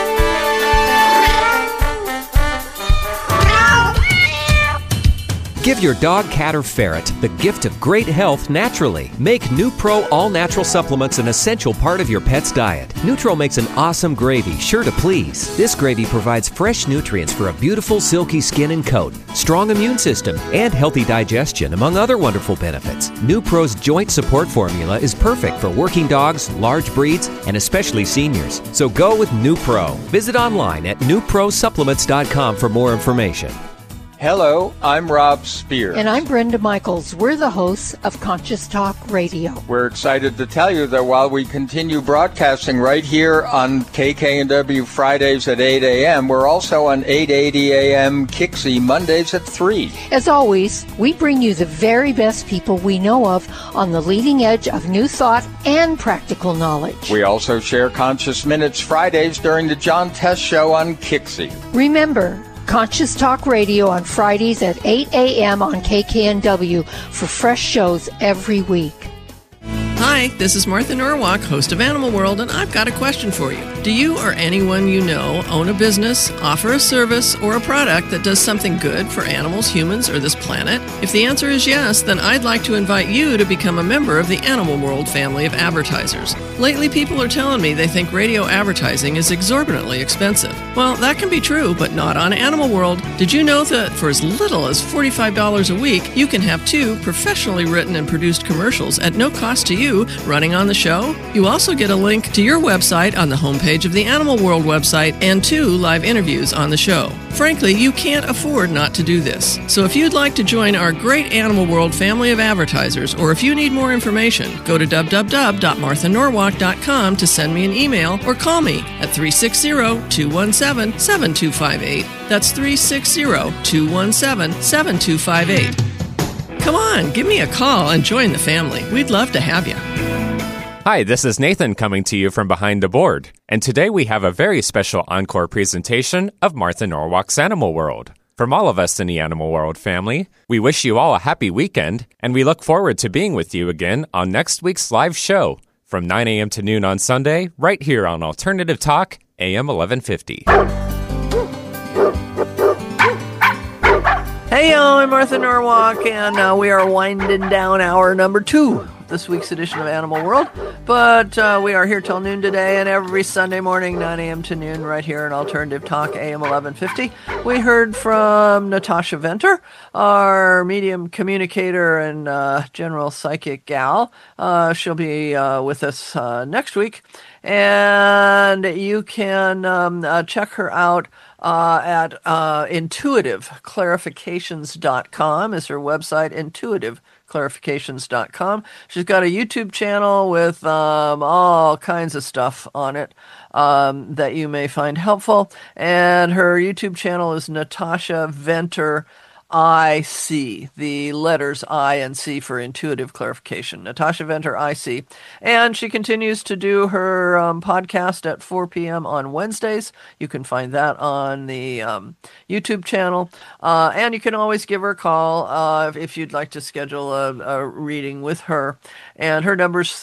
Speaker 10: Give your dog, cat, or ferret the gift of great health naturally. Make NuPro all-natural supplements an essential part of your pet's diet. Nutro makes an awesome gravy, sure to please. This gravy provides fresh nutrients for a beautiful, silky skin and coat, strong immune system, and healthy digestion, among other wonderful benefits. NuPro's joint support formula is perfect for working dogs, large breeds, and especially seniors. So go with NuPro. Visit online at NuProSupplements.com for more information.
Speaker 11: Hello, I'm Rob Spear.
Speaker 12: And I'm Brenda Michaels. We're the hosts of Conscious Talk Radio.
Speaker 11: We're excited to tell you that while we continue broadcasting right here on KKNW Fridays at 8 a.m., we're also on 880 a.m. Kixie Mondays at 3.
Speaker 12: As always, we bring you the very best people we know of on the leading edge of new thought and practical knowledge.
Speaker 11: We also share Conscious Minutes Fridays during the John Test Show on Kixie.
Speaker 12: Remember, Conscious Talk Radio on Fridays at 8 a.m. on KKNW for fresh shows every week.
Speaker 1: Hi, Hi, this is Martha Norwalk, host of Animal World, and I've got a question for you. Do you or anyone you know own a business, offer a service, or a product that does something good for animals, humans, or this planet? If the answer is yes, then I'd like to invite you to become a member of the Animal World family of advertisers. Lately, people are telling me they think radio advertising is exorbitantly expensive. Well, that can be true, but not on Animal World. Did you know that for as little as $45 a week, you can have 2 professionally written and produced commercials at no cost to you running on the show? You also get a link to your website on the homepage of the Animal World website and 2 live interviews on the show. Frankly, you can't afford not to do this. So if you'd like to join our great Animal World family of advertisers, or if you need more information, go to www.marthanorwalk.com to send me an email or call me at 360-217-7258. That's 360-217-7258. Come on, give me a call and join the family. We'd love to have you.
Speaker 4: Hi, this is Nathan coming to you from behind the board, and today we have a very special encore presentation of Martha Norwalk's Animal World. From all of us in the Animal World family, we wish you all a happy weekend, and we look forward to being with you again on next week's live show from 9 a.m. to noon on Sunday, right here on Alternative Talk, AM 1150.
Speaker 1: Hey, y'all, I'm Martha Norwalk, and we are winding down hour number 2. This week's edition of Animal World, but we are here till noon today, and every Sunday morning, 9 a.m. to noon, right here on Alternative Talk, AM 1150. We heard from Natasha Venter, our medium communicator and general psychic gal. She'll be with us next week, and you can check her out at intuitiveclarifications.com is her website, intuitiveclarifications.com. She's got a YouTube channel with all kinds of stuff on it that you may find helpful. And her YouTube channel is Natasha Venter IC, the letters I and C for intuitive clarification. Natasha Venter IC. And she continues to do her podcast at 4 p.m. on Wednesdays. You can find that on the YouTube channel. And you can always give her a call if you'd like to schedule a reading with her. And her number's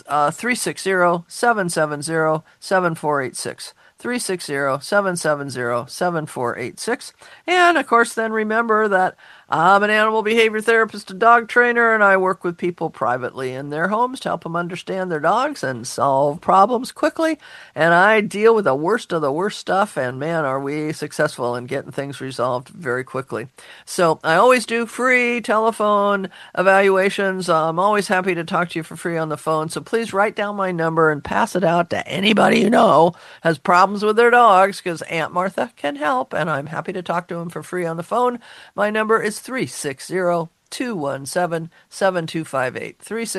Speaker 1: 360-770-7486. 360-770-7486. And, of course, then remember that I'm an animal behavior therapist and dog trainer, and I work with people privately in their homes to help them understand their dogs and solve problems quickly. And I deal with the worst of the worst stuff, and, man, are we successful in getting things resolved very quickly. So I always do free telephone evaluations. I'm always happy to talk to you for free on the phone. So please write down my number and pass it out to anybody you know has problems with their dogs, because Aunt Martha can help, and I'm happy to talk to them for free on the phone. My number is 360-217-7258.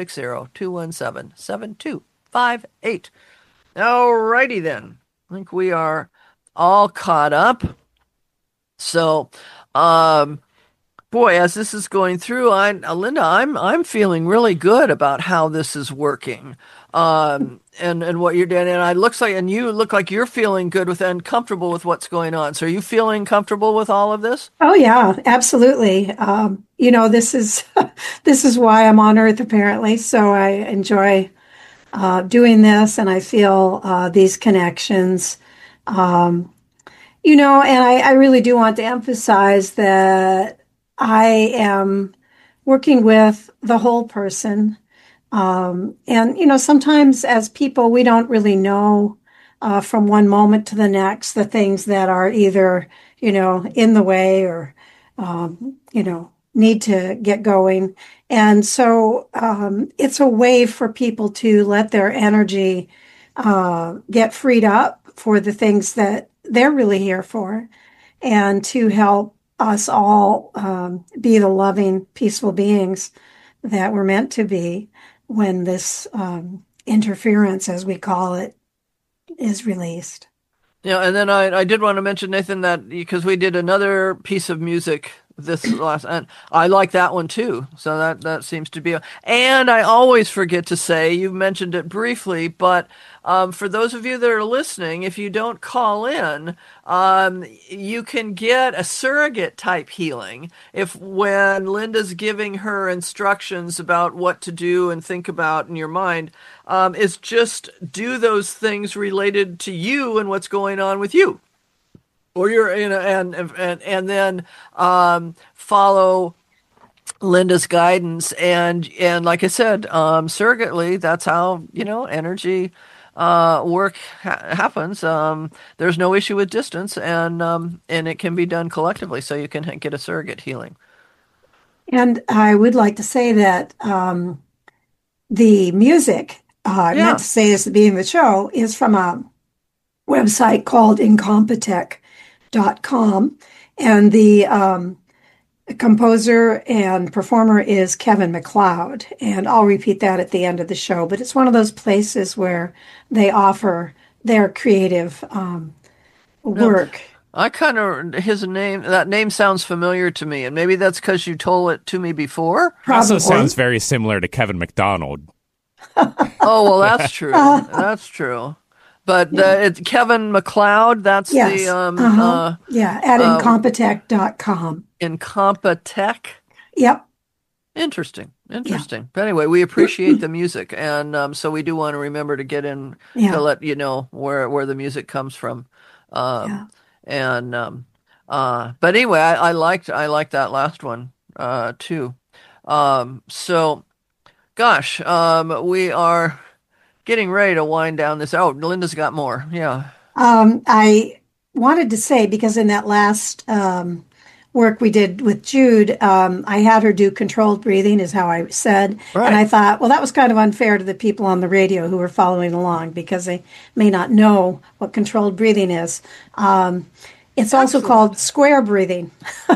Speaker 1: 360-217-7258. Alrighty then. I think we are all caught up. So, boy, as this is going through, Linda, I'm feeling really good about how this is working. And what you're doing, and you look like you're feeling good with and comfortable with what's going on. So are you feeling comfortable with all of this?
Speaker 3: Oh yeah, absolutely. This is this is why I'm on Earth apparently. So I enjoy doing this, and I feel these connections. And I really do want to emphasize that I am working with the whole person. Sometimes as people, we don't really know from one moment to the next the things that are either, in the way or, need to get going. And so it's a way for people to let their energy get freed up for the things that they're really here for, and to help us all be the loving, peaceful beings that we're meant to be when this interference, as we call it, is released.
Speaker 1: Yeah, and then I did want to mention, Nathan, that because we did another piece of music this last, and I like that one too. So that seems to be. And I always forget to say, you've mentioned it briefly, but for those of you that are listening, if you don't call in, you can get a surrogate type healing if when Linda's giving her instructions about what to do and think about in your mind, is just do those things related to you and what's going on with you. Or you're and then follow Linda's guidance and like I said, surrogately, that's how energy work happens. There's no issue with distance, and it can be done collectively, so you can get a surrogate healing.
Speaker 3: And I would like to say that the music I meant to say this at the beginning of the show is from a website called Incompetech.com, and the composer and performer is Kevin MacLeod, and I'll repeat that at the end of the show, but it's one of those places where they offer their creative work.
Speaker 1: I kind of, that name sounds familiar to me, and maybe that's because you told it to me before.
Speaker 4: Also sounds very similar to Kevin MacDonald.
Speaker 1: Oh, well, that's true. That's true. But it's Kevin MacLeod. That's the
Speaker 3: at Incompetech.com.
Speaker 1: Incompetech.
Speaker 3: Yep.
Speaker 1: Interesting. Yeah. But anyway, we appreciate the music, and so we do want to remember to get in to let you know where the music comes from. But anyway, I liked that last one too. So, gosh, we are getting ready to wind down this. Oh, Linda's got more. Yeah.
Speaker 3: I wanted to say, because in that last work we did with Jude, I had her do controlled breathing, is how I said. Right. And I thought, well, that was kind of unfair to the people on the radio who were following along, because they may not know what controlled breathing is. It's also called square breathing.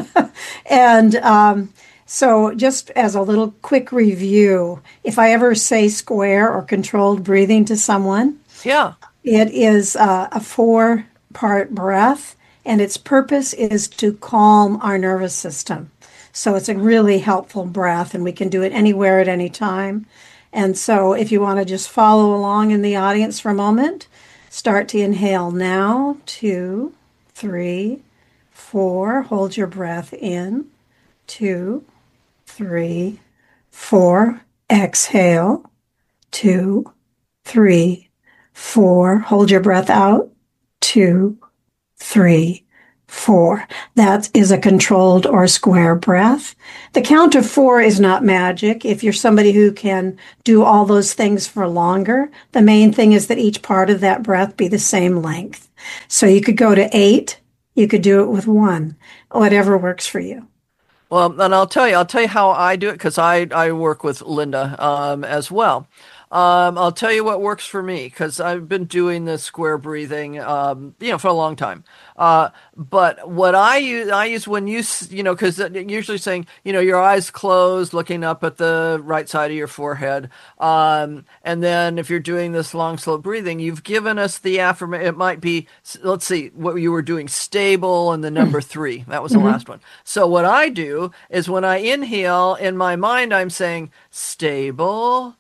Speaker 3: And so just as a little quick review, if I ever say square or controlled breathing to someone, it is a 4-part breath, and its purpose is to calm our nervous system. So it's a really helpful breath, and we can do it anywhere at any time. And so if you want to just follow along in the audience for a moment, start to inhale now, 2, 3, 4, hold your breath in, 2, 3, 4, exhale, 2, 3, 4, hold your breath out, 2, 3, 4. That is a controlled or square breath. The count of 4 is not magic. If you're somebody who can do all those things for longer, the main thing is that each part of that breath be the same length. So you could go to 8, you could do it with 1, whatever works for you.
Speaker 1: Well, and I'll tell you how I do it, because I work with Linda as well. I'll tell you what works for me, because I've been doing this square breathing, for a long time. But what I use when because usually saying, your eyes closed, looking up at the right side of your forehead. And then if you're doing this long, slow breathing, you've given us the affirmation. It might be, let's see, what you were doing, stable, and the number 3. That was the last one. So what I do is when I inhale, in my mind, I'm saying stable,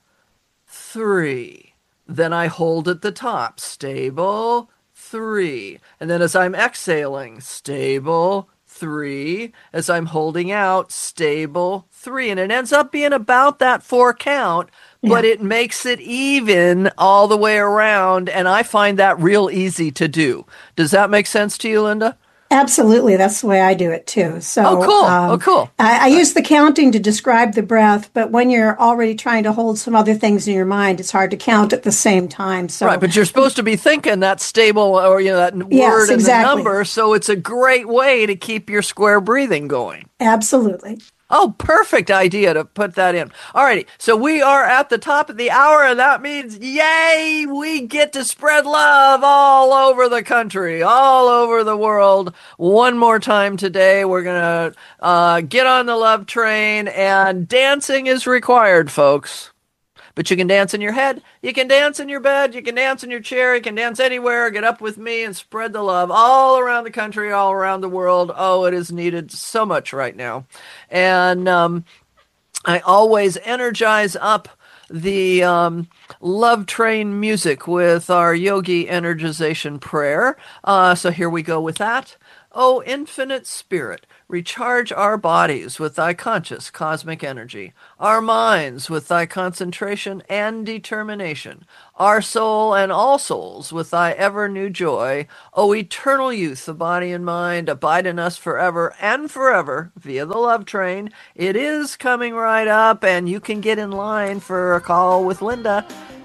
Speaker 1: 3. Then I hold at the top, stable, 3. And then as I'm exhaling, stable, 3. As I'm holding out, stable, 3. And it ends up being about that 4 count, but it makes it even all the way around. And I find that real easy to do. Does that make sense to you, Linda?
Speaker 3: Absolutely. That's the way I do it too. So,
Speaker 1: cool.
Speaker 3: I use the counting to describe the breath, but when you're already trying to hold some other things in your mind, it's hard to count at the same time. So,
Speaker 1: right, but you're supposed to be thinking that stable, or that word and the number. So it's a great way to keep your square breathing going.
Speaker 3: Absolutely.
Speaker 1: Oh, perfect idea to put that in. All righty. So we are at the top of the hour, and that means, yay, we get to spread love all over the country, all over the world. One more time today, we're going to get on the love train, and dancing is required, folks. But you can dance in your head, you can dance in your bed, you can dance in your chair, you can dance anywhere. Get up with me and spread the love all around the country, all around the world. Oh, it is needed so much right now. And I always energize up the Love Train music with our Yogi Energization prayer. So here we go with that. O infinite spirit, recharge our bodies with thy conscious cosmic energy, our minds with thy concentration and determination, our soul and all souls with thy ever new joy. O eternal youth of body and mind, abide in us forever and forever via the Love Train. It is coming right up, and you can get in line for a call with Linda.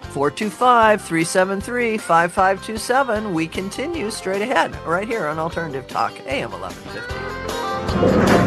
Speaker 1: 425-373-5527. We continue straight ahead right here on Alternative Talk, AM 1150.